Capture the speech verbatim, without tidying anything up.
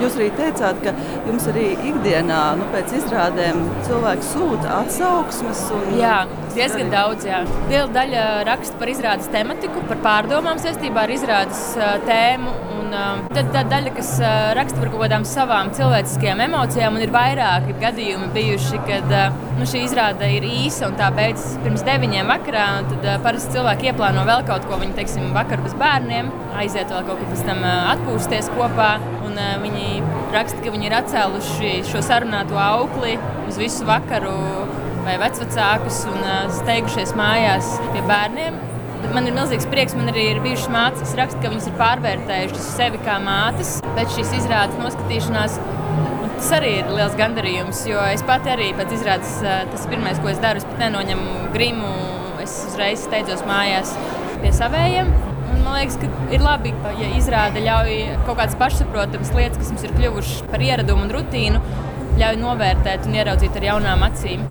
Jūs arī teicāt, ka jums arī ikdienā nu, pēc izrādēm cilvēki sūta atsauksmes. Un... Jā, diezgan daudz. Jā. Liela daļa raksta par izrādes tematiku, par pārdomām saistībā ar izrādes uh, tēmu. Un, uh, tad tā daļa, kas uh, raksta par kaut kādām savām cilvēciskajām emocijām, un ir vairāki gadījumi bijuši, kad uh, nu, šī izrāde ir īsa un tā beidzas pirms deviņiem vakarā. Tad uh, parasti cilvēki ieplāno vēl kaut ko, viņi, teiksim, vakar bez bērniem, aiziet vēl kaut kur pēc tam uh, atpūsties kopā. Un, uh, viņi raksta, ka viņi ir atcēluši šo sarunāto aukli uz visu vakaru vai vecvecākus un uh, steigušies mājās pie bērniem. Man ir milzīgs prieks, man arī ir bijušas mātes, kas raksta, ka viņas ir pārvērtējušas sevi kā mātes pēc šīs izrādes noskatīšanās. Un tas arī ir liels gandarījums, jo es pati arī pēc izrādes, tas pirmais, ko es daru, es pat nenoņemu grimu, es uzreiz steidzos mājās pie savējiem. Un man liekas, ka ir labi, ja izrāde ļauj kaut kādas pašsaprotamas lietas, kas mums ir kļuvušas par ieradumu un rutīnu, ļauj novērtēt un ieraudzīt ar jaunām acīm.